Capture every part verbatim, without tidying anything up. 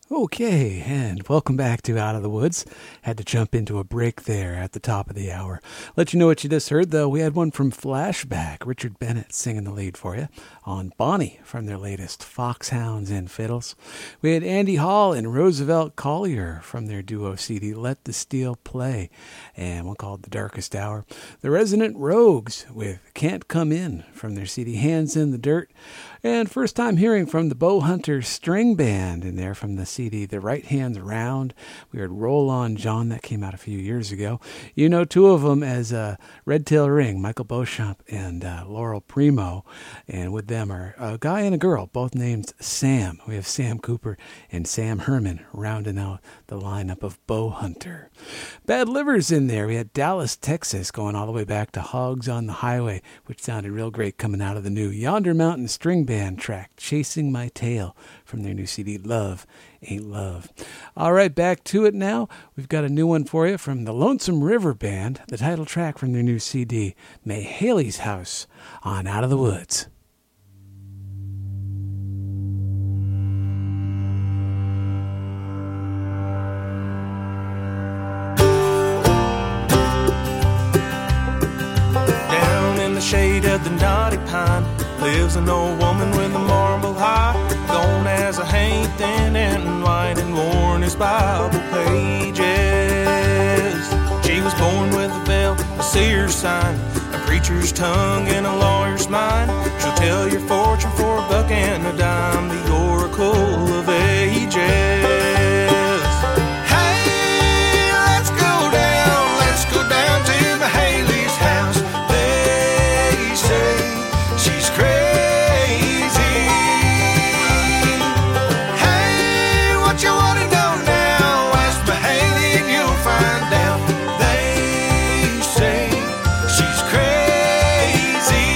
Okay, and welcome back to Out of the Woods. Had to jump into a break there at the top of the hour. Let you know what you just heard, though. We had one from Flashback, Richard Bennett singing the lead for you, on Bonnie from their latest Foxhounds and Fiddles. We had Andy Hall and Roosevelt Collier from their duo C D, Let the Steel Play, and one called The Darkest Hour. The Resonant Rogues with Can't Come In from their C D, Hands in the Dirt. And first time hearing from the Bowhunter String Band in there from the C D, The Right Hand's Round. We heard Roll On John, that came out a few years ago. You know two of them as uh, Red Tail Ring, Michael Beauchamp and uh, Laurel Primo. And with them are a guy and a girl, both named Sam. We have Sam Cooper and Sam Herman rounding out the lineup of Bowhunter. Bad Livers in there. We had Dallas, Texas, going all the way back to Hogs on the Highway, which sounded real great coming out of the new Yonder Mountain String Band track, Chasing My Tail, from their new C D, Love Ain't Love. All right, back to it now. We've got a new one for you from the Lonesome River Band, the title track from their new C D, May Haley's House, on Out of the Woods. Down in the shade of the knotty pine lives an old woman with a marble high, gone as a haint thin and white and worn as Bible pages. She was born with a veil, a seer's sign, a preacher's tongue and a lawyer's mind. She'll tell your fortune for a buck and a dime, the oracle of ages. Hey, let's go down, let's go down to Mahaley's house. They say she's crazy. Hey, what you wanna know now? Ask Mahaley and you'll find out. They say she's crazy.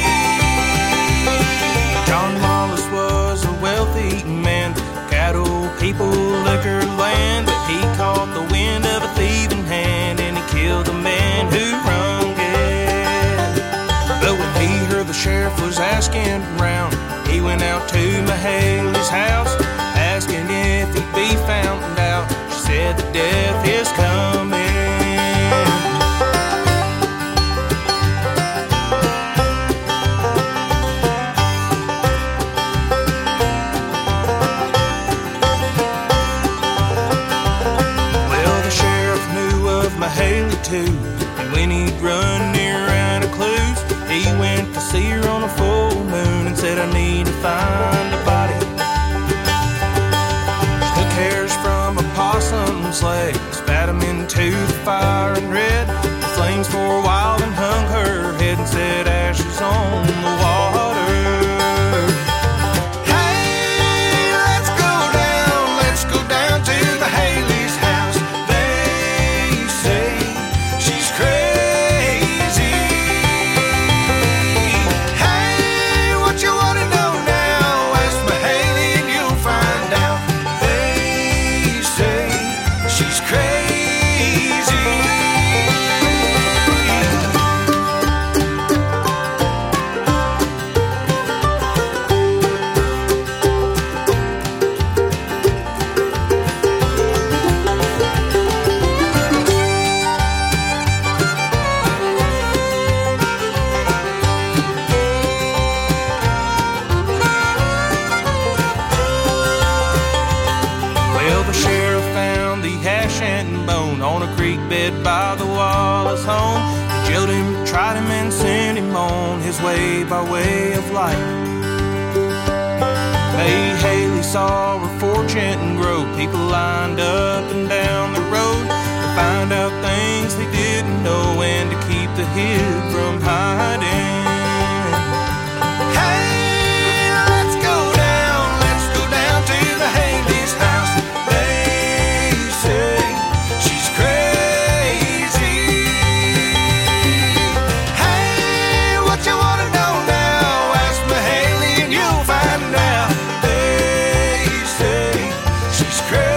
John Wallace was a wealthy man, cattle, people, liquor, land, but he caught the wind of a thieving hand and he killed the man who rung it. But when he heard the sheriff was asking round, he went out to Mahaley's house, asking if he'd be found out. She said the death is coming. Well, the sheriff knew of Mahaley too, and when he'd run near out of clues, he went to see her on a full moon and said, I need to find a body. She took hairs from a possum's leg, spat them into the fire and read the flames for a while, and hung her head and said, ashes on the water. Hey, let's go down, let's go down to Mahaley's house. They say she's crazy. Hey, what you wanna know now? Ask Mahaley and you'll find out. They say she's crazy. Well, the sheriff found the hash and bone on a creek bed by the Wallace home. He jailed him, tried him, and sent him on his way by way of light. May Haley saw her fortune grow. People lined up and down the road to find out things they didn't know and to keep the hid from hiding. Hey, let's go down, let's go down to Mahaley's house. They say she's crazy. Hey, what you wanna know now? Ask Mahaley and you'll find out. They say she's crazy.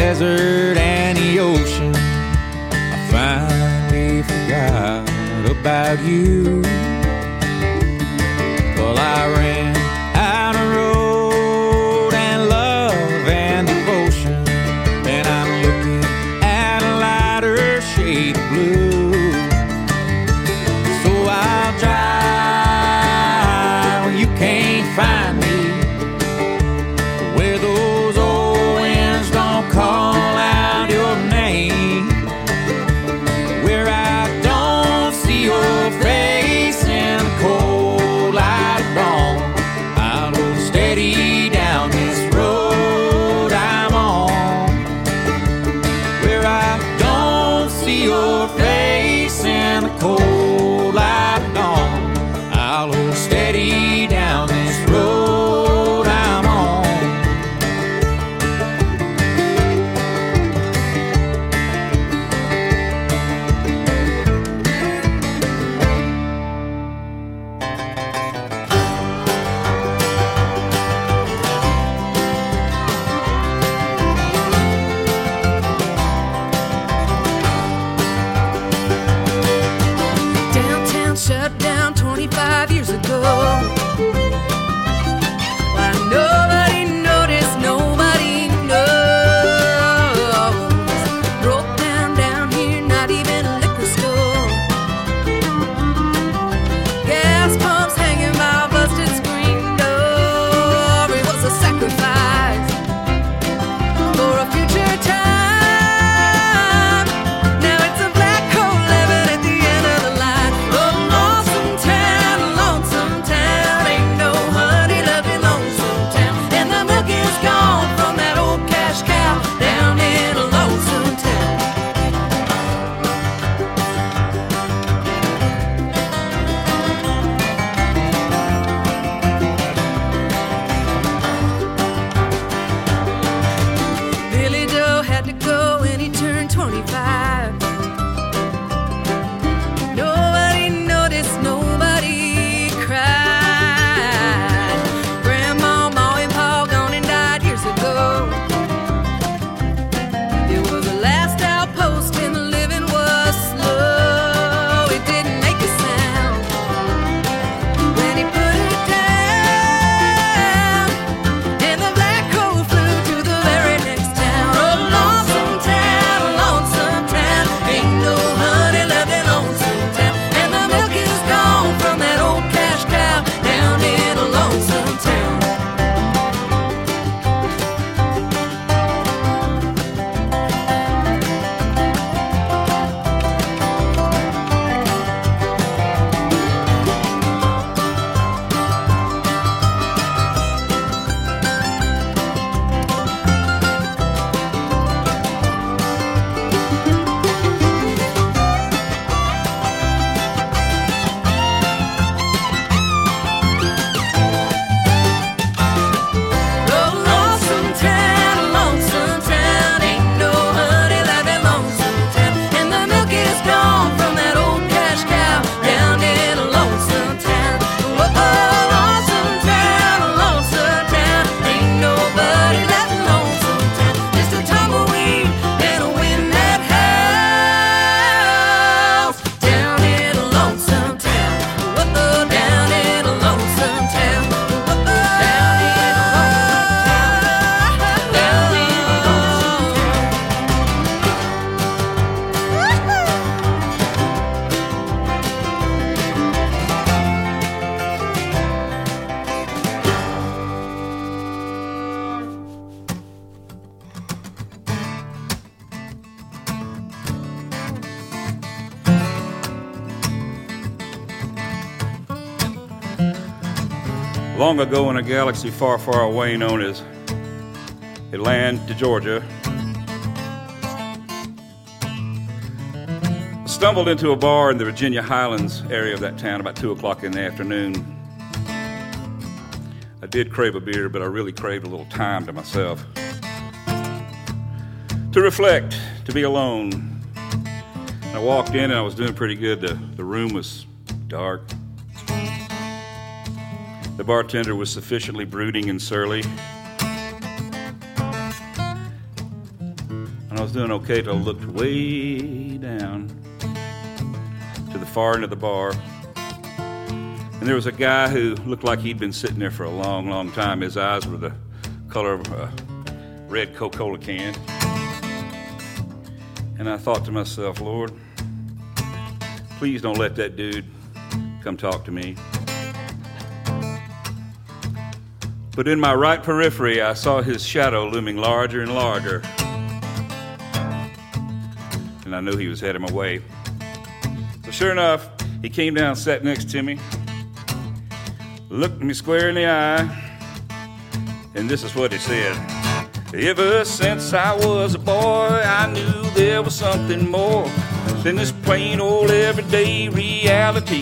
desert and the ocean, I finally forgot about you. Well, I ran out of road and love and devotion, and I'm looking at a lighter shade of blue. So I'll drive where you can't find me, where those old winds don't call out your name, where I don't see your face in the cold light of dawn. I'll go steady down this road I'm on, where I don't see your face in the cold light of dawn. I'll go steady down this road I'm on. Downtown shut down twenty-five years ago. Why nobody noticed, nobody knows. Broke down down here, not even a liquor store. Gas pumps hanging by a busted screen door. It was a sacrifice for a future time. Now it's a black hole living at the end of the line. Oh, lonesome town, lonesome town. Ain't no honey left in lonesome town. And the milk is gone from that old cash cow down in a lonesome town. Billy Joe had to go when he turned twenty-five. Nobody noticed, nobody cried. Grandma, Ma, and Pa gone and died years ago. It was the last outpost and the living was slow. It didn't make a sound when he put it down, and the black hole flew to the very next town. Oh, lonesome town, lonesome town. Ain't no honey left in lonesome town. And the milk is gone from that old cash cow down in a lonesome town. Oh, lonesome town, lonesome town. Ain't no honey left in lonesome town. And the milk is gone from that old cash cow down in a lonesome town. Oh, lonesome town, lonesome town. Ain't nobody left in lonesome town. Just a tumbleweed and a wind that howls down in a lonesome town. Oh, down in a lonesome town. Oh, down in a lonesome town. Down in a lonesome town. Long ago in a galaxy far, far away known as Atlanta, Georgia, stumbled into a bar in the Virginia Highlands area of that town about two o'clock in the afternoon. I did crave a beer, but I really craved a little time to myself, to reflect, to be alone. And I walked in and I was doing pretty good. The, the room was dark. The bartender was sufficiently brooding and surly. And I was doing okay till I looked way down to the far end of the bar. And there was a guy who looked like he'd been sitting there for a long, long time. His eyes were the color of a red Coca-Cola can. And I thought to myself, Lord, please don't let that dude come talk to me. But in my right periphery, I saw his shadow looming larger and larger. And I knew he was heading my way. So sure enough, he came down, sat next to me, looked me square in the eye, and this is what he said. Ever since I was a boy, I knew there was something more than this plain old everyday reality.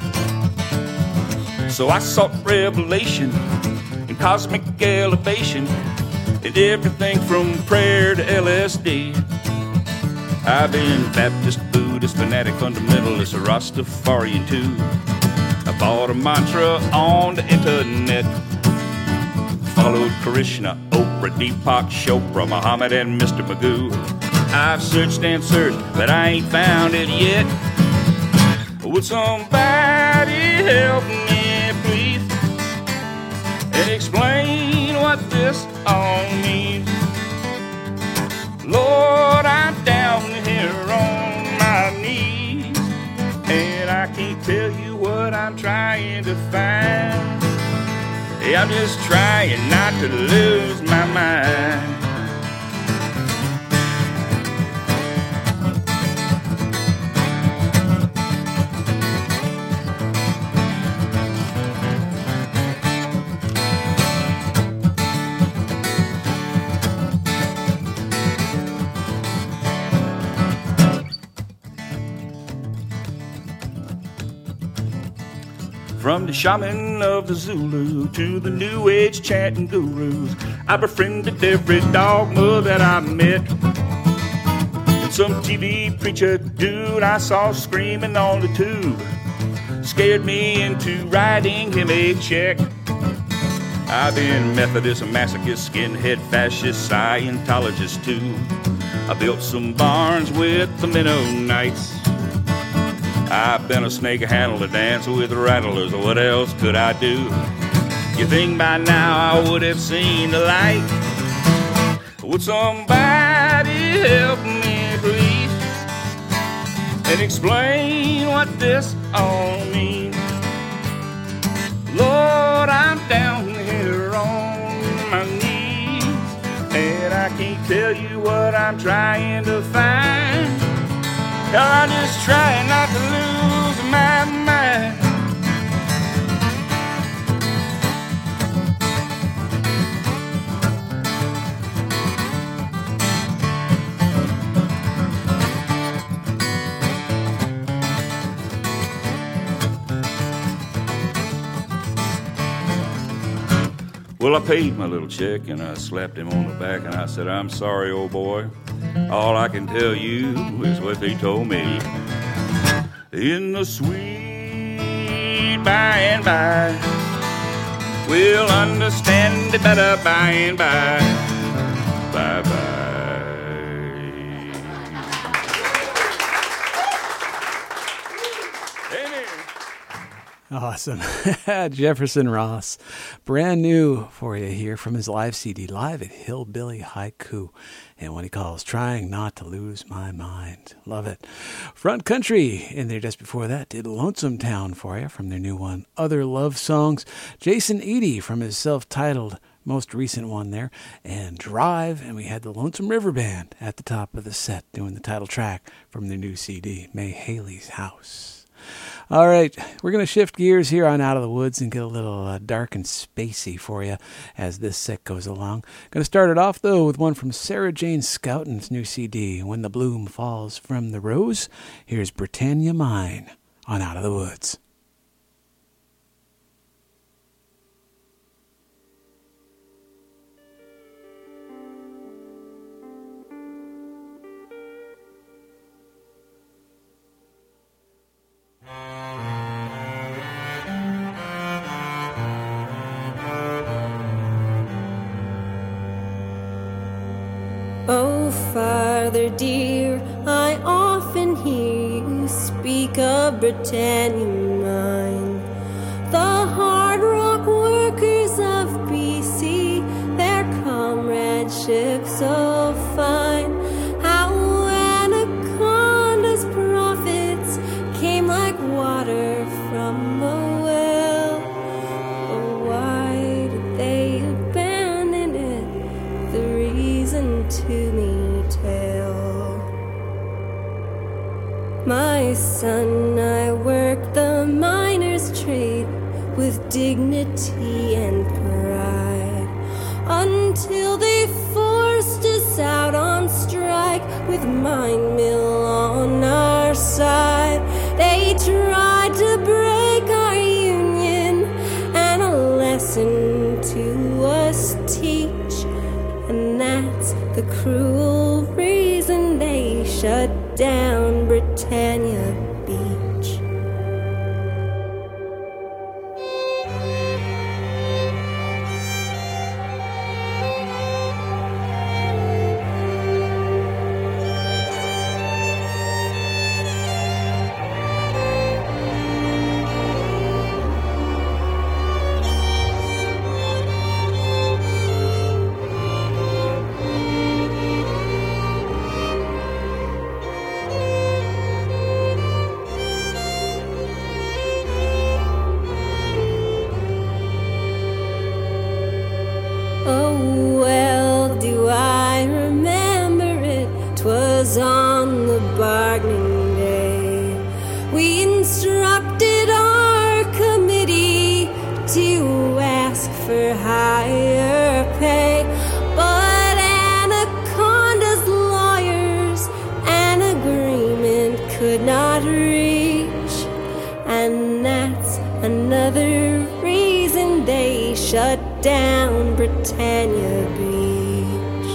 So I sought revelation and cosmic elevation and everything from prayer to L S D. I've been Baptist, Buddhist, fanatic, fundamentalist, Rastafarian too. I bought a mantra on the internet, followed Krishna, Oprah, Deepak Chopra, Muhammad, and Mister Magoo. I've searched and searched, but I ain't found it yet. Would somebody help me, please, and explain what this all means? Lord, I'm down here on my knees, and I can't tell you what I'm trying to find. Hey, I'm just trying not to lose my mind. From the shaman of the Zulu to the new age chanting gurus, I befriended every dogma that I met. And some T V preacher dude I saw screaming on the tube scared me into writing him a check. I've been Methodist, masochist, skinhead, fascist, Scientologist too. I built some barns with the Mennonites. I've been a snake handler, dance with rattlers. What else could I do? You think by now I would have seen the light? Would somebody help me, please, and explain what this all means? Lord, I'm down here on my knees, and I can't tell you what I'm trying to find. I'm just trying not to lose my mind. Well, I paid my little check and I slapped him on the back and I said, I'm sorry, old boy. All I can tell you is what they told me. In the sweet by and by, we'll understand it better by and by. Bye-bye. Amen. Awesome. Jefferson Ross. Brand new for you here from his live C D, Live at Hillbilly Haiku, and what he calls Trying Not to Lose My Mind. Love it. Front Country in there just before that did Lonesome Town for you from their new one, Other Love Songs. Jason Eady from his self-titled most recent one there, and Drive, and we had the Lonesome River Band at the top of the set doing the title track from their new C D, May Haley's House. All right, we're going to shift gears here on Out of the Woods and get a little uh, dark and spacey for you as this set goes along. Going to start it off, though, with one from Sarah Jane Scouten's new C D, When the Bloom Falls from the Rose. Here's Britannia Mine on Out of the Woods. Oh, fire Father dear, I often hear you speak of Britannia mine. The hard rock workers of B C, their comradeship so fine. How Anaconda's profits came like water from a well. Oh, why did they abandon it? The reason to me tell. My son, I work the miner's trade with dignity and pride, until they forced us out on strike with mine mill on our side. They tried to break our union and a lesson to us teach, and that's the cruel reason they shut down Britannia Beach. Oh, well, do I remember it? 'Twas on the bargaining day. We instructed our committee to ask for higher pay, but Anaconda's lawyers an agreement could not reach, and that's another reason they shut down Britannia Beach.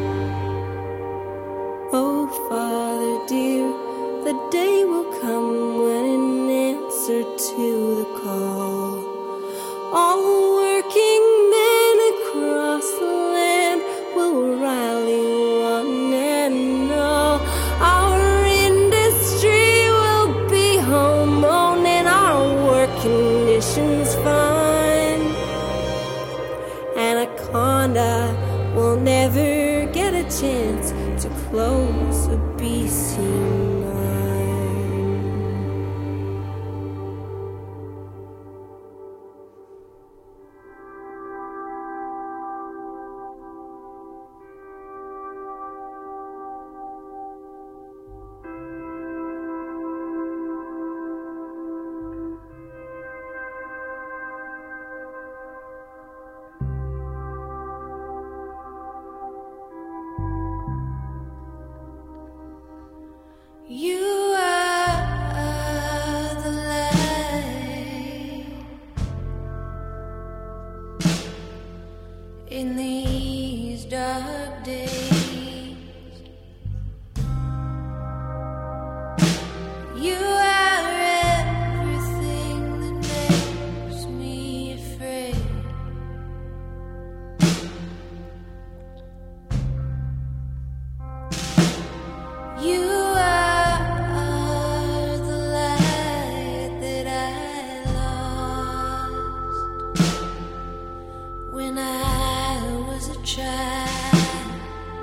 Oh, Father dear, the day will come when in answer to the call, all working men across the land will rally one and all. Our industry will be home owned and our work conditions fine. Anaconda will never get a chance to close a B C mine. You are the light in these dark days. You are everything that makes me afraid. You when I was a child,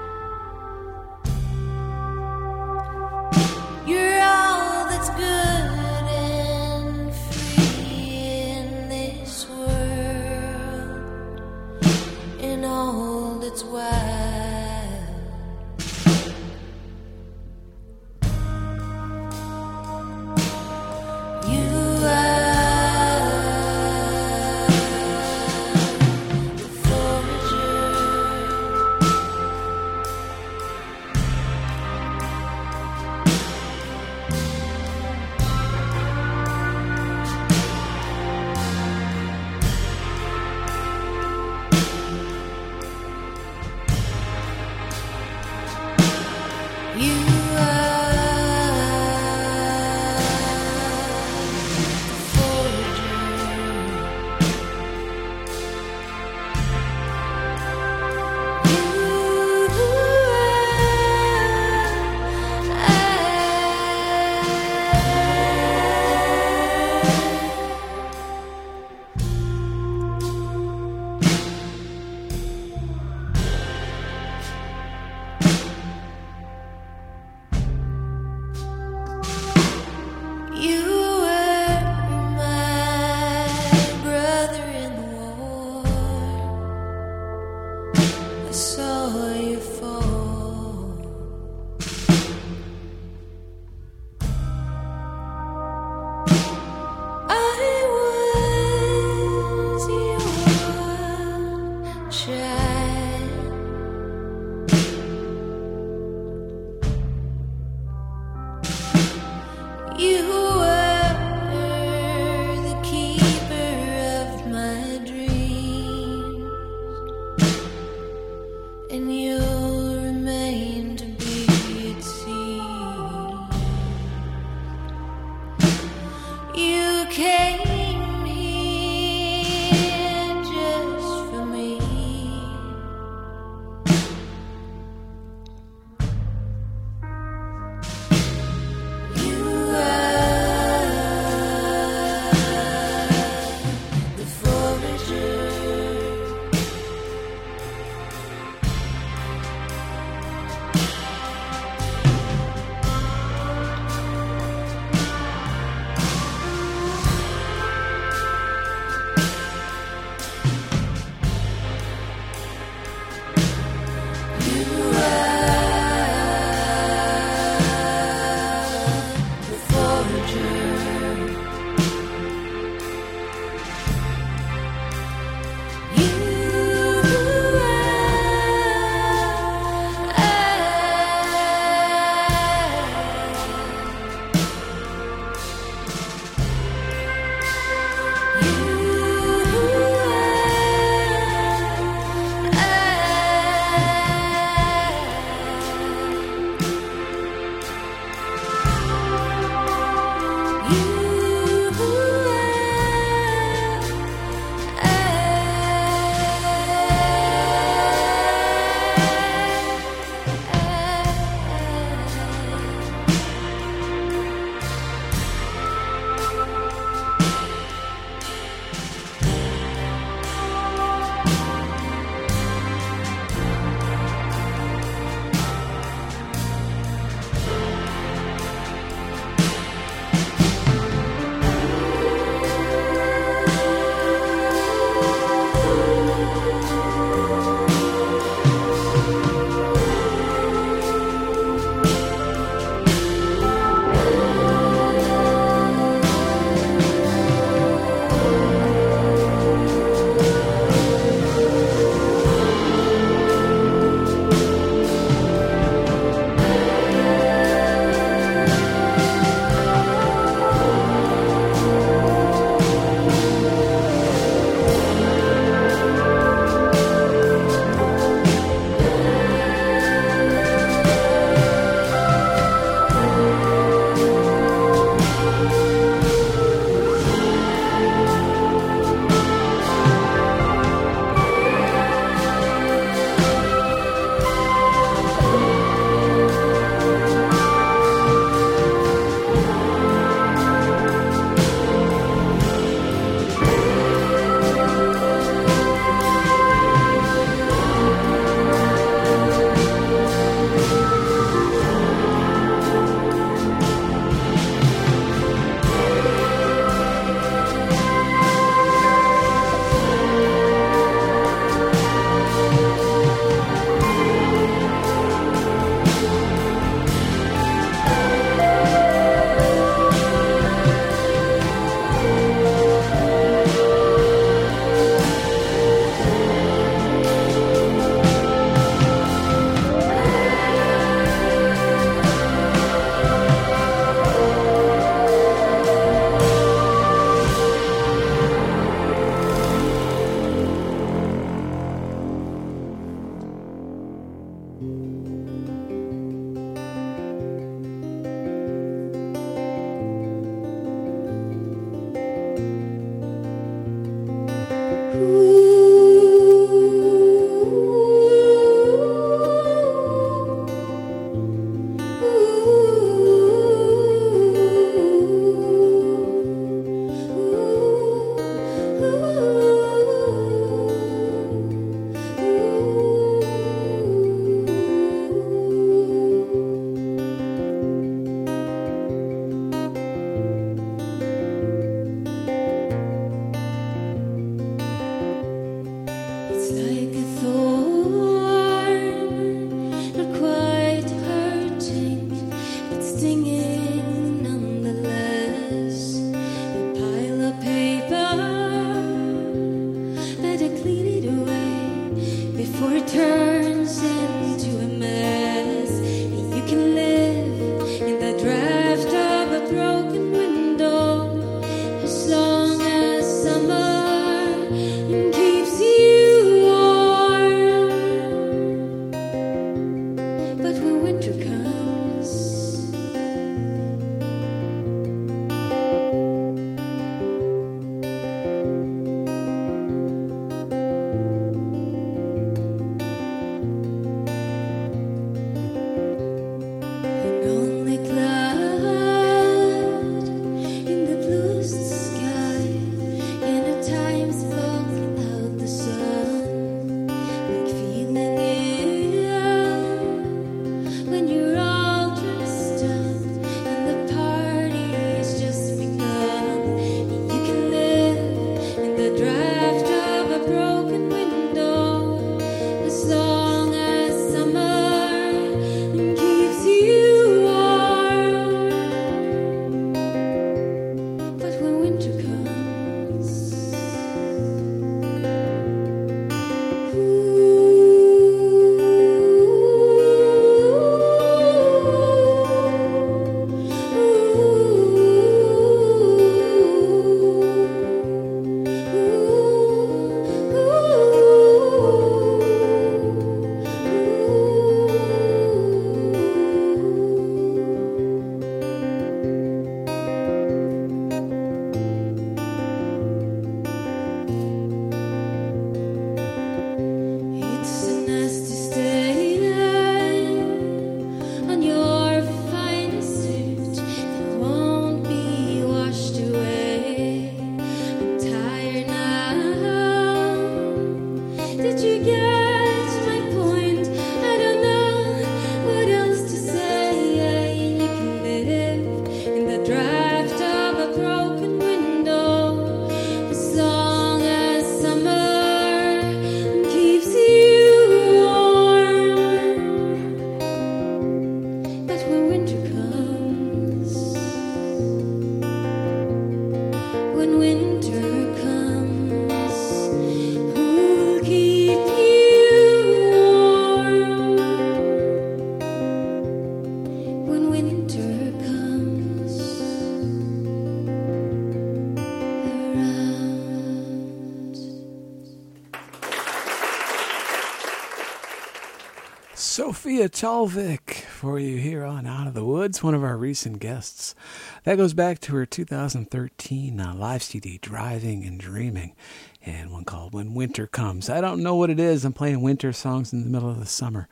Sophia Talvik for you here on Out of the Woods, one of our recent guests. That goes back to her two thousand thirteen uh, live C D, Driving and Dreaming, and one called When Winter Comes. I don't know what it is. I'm playing winter songs in the middle of the summer.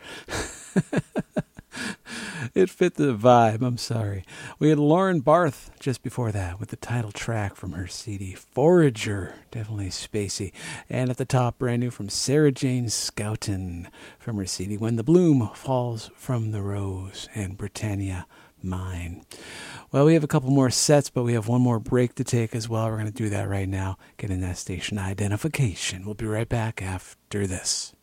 It fit the vibe, I'm sorry. We had Lauren Barth just before that with the title track from her C D, Forager, definitely spacey. And at the top, brand new from Sarah Jane Scouten from her C D, When the Bloom Falls from the Rose, and Britannia Mine. Well, we have a couple more sets, but we have one more break to take as well. We're going to do that right now, get in that station identification. We'll be right back after this.